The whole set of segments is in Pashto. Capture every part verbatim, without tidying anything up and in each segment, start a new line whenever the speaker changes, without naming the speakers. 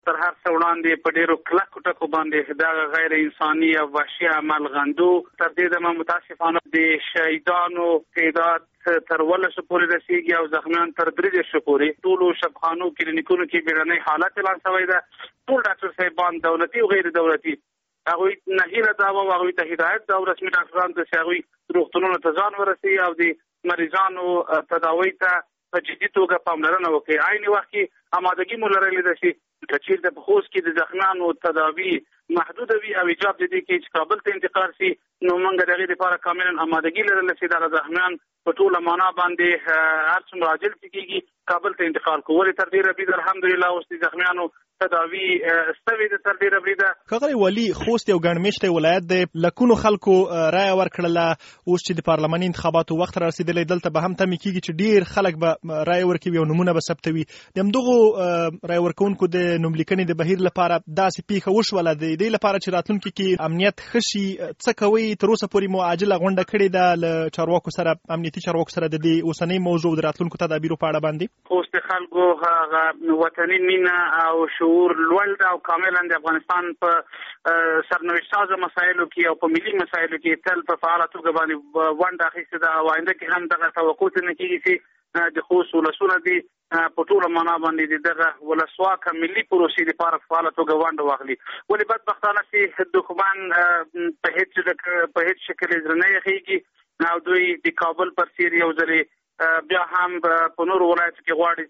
تر هر څه وړاندې په ډیرو کلکو ټکو باندې دا غیر انساني او وحشي عمل غندو. تر دې دمه متاسفانه د شهیدانو تعداد تر ولسو پورې رسیږي او زخمیان تر درې دېرشو پورې. ټولو شفاخانو کلینیکونو کې بیړنی حالت اعلان شوی ده. ټول ډاکټر صاحبان دولتي او غیر دولتي هغوی نهیله دا و هغوی ته هدایت دا رسمي ډاکټرانو ته چې هغوی روغتونونو ته ځان ورسوي او د مریضانو تداوی ته په جدي توګه پاملرنه وکړي. عین وخت کې آمادګي مو لرلې ده چې که چېرته په خوست کې د زخمیانو تداوي محدوده وي او ایجاب د دې کې چې کابل ته انتقال شي نو موږ د هغې دپاره کاملا آمادګي لرله چې دغه زخمیان په ټوله معنا باندې هر څومره عاجل چې کېږي کابل ته انتقال کړو. ولې تر ډېره بریده الحمدلله اوس د زخمیانو تداوي ستوي ده تر ډېره بریده.
ښاغلی والي، خوست یو ګڼمېشتی ولایت دی. لکونو خلکو رایه ورکړله. اوس چې د پارلماني انتخاباتو وخت را رسېدلی دلته به هم تمې کېږي چې ډېر خلک به رایه ورکوي او نومونه به ثبتوي. د همدغو رایه ورکوونکو د نوملیکنې د بهیر لپاره داسې پیښه وشوله د دې لپاره چې راتلونکي کې امنیت ښه شي. څه کوئ؟ تر اوسه پورې مو عاجله غونډه کړې ده له چارواکو سره، امنیتي چارواکو سره، د دې اوسنۍ موضوع د راتلونکو تدابیرو په اړه باندې؟
خوست د خلکو هغه وطني مینه او شعور لوړ ده او کاملا د افغانستان په سرنوشت سازه مسایلو کې او په ملي مسایلو کې تل په فعاله توګه باندې ونډه اخیستې ده او آینده کې هم دغه توقع نه کېږي چې د خوست ولسونه دي په ټوله معنا باندې دغه ولسواکه ملي پروسې لپاره فعاله توګه ونډه واخلي. ولې بدبختانه چې دښمن په هیڅ په هیڅ شکل زړه نه یخېږي او دوی د کابل پر سیر یو ځلې بیا هم په نورو ولایتو کې غواړي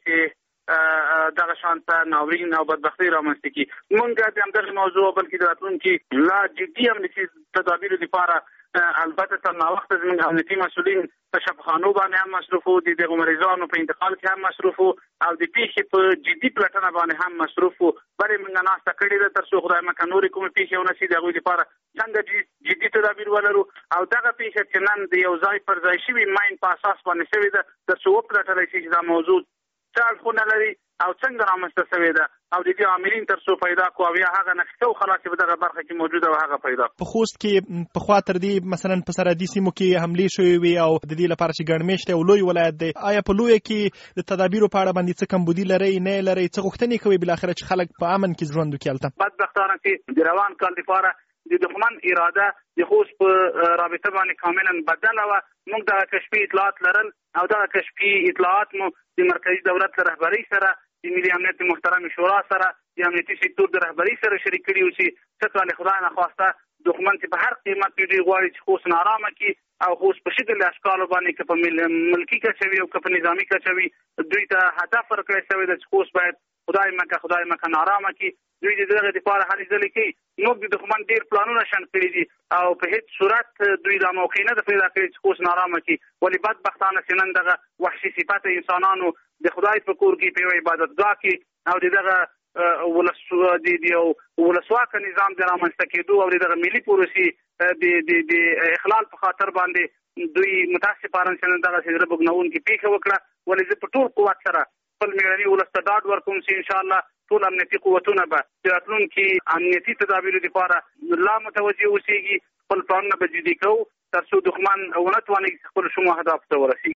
چې دغه شانته ناورین او بدبختي رامنځته کړي. موږ د همدغې موضوع بلکې د راتلونکي لا جدي امنیتي تدابیرو لپاره البته تر ناوخته زموږ امنیتي مسؤلین په شفاخانو باندې هم مصروف وو، د دغو مریضانو په انتقال کې هم مصروف وو او د پیښې په جدي پلټنه باندې هم مصروف وو. بلې موږ ناسته کړې ده تر څو خدای مکړه نورې کومې پیښې ونه شي د هغوی لپاره څنګه جدي تدابیر ولرو او دغه پیښه چې نن د یو ځای پر ځای شوي ماین په اساس باندې شوې ده تر څو وپلټلی شي چې دا موضوع څه اړخونه لري او څنګه رامنځته شوې ده او د دې عاملین تر څو پیدا کړو او یا هغه نقشه او خلاص په دغه برخه کې موجوده او هغه پیدا کړو.
په خوست کې پخوا تر دې مثلا په سرحدي سیمو کې حملې شوې وي او د دې لپاره چې ګڼمېشتی او لوی ولایت دی، آیا په لویه کې د تدابیرو په اړه باندې څه کمبودي لرئ نه لرئ؟ څه غوښتنې کوئ بالاخره چې خلک په امن کې ژوند وکړي هلته؟
بدبختانه چې د روان کال لپاره د دښمن اراده د خوست په رابطه باندې کاملا بدله وه. موږ دغه کشفي اطلاعات لرل او دغه کشفي اطلاعات مو د مرکزي دولت له رهبرۍ سره، د ملي امنیت محترم شورا سره، د امنیتي سکتور د رهبرۍ سره شریک کړي وو چې څه کله خدای نخواسته دښمن چې په هر قیمت دوی غواړي چې خوست نارامه کړي او خوست په شکل اشکالو باندې که په ملکي کچه وي او که په نظامي کچه وي دوی ته هدف ورکړی شوی ده چې خوست باید خدای مکه خدای مکه نارامه کړي. دوی د دغه دپاره هلې ځلې کوي. موږ د دښمن ډېر پلانونه شنډ کړي دي او په هېڅ صورت دوی دا موقع نه ده پیدا کړې چې خوست نارامه کړي. ولې بدبختانه چې نن دغه وحشي صفته انسانانو د خدای په کور کې په یوه عبادتګاه کې او د دغه د یو ولسواکه نظام د رامنځته کېدو او د دغه ملي پروسې د اخلال په خاطر باندې دوی متاسفانه چې نن دغسې زړه بوږنونکې پیښه وکړه. ولې زه په ټول قوت سره خپل مېړني ولس ته ډاډ ورکوم چې انشاءالله ټول امنیتي قوتونه به د راتلونکي امنیتي تدابیرو لپاره لا متوجه اوسېږي. خپل پلانونه به جدي کوو تر څو دښمن ونه توانېږي خپلو شومو اهدافو ته ورسېږي.